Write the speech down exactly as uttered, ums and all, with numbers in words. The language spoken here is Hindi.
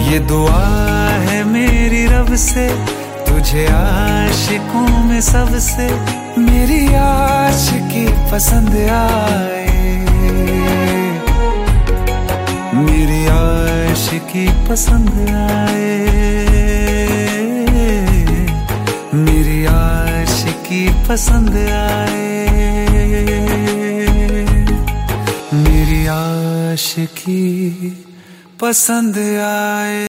ये दुआ है मेरी रब से, तुझे आशिकों में सबसे मेरी आशिकी पसंद आए, मेरी आशिकी पसंद आए, मेरी आशिकी पसंद आए, मेरी आशिकी पसंद आए।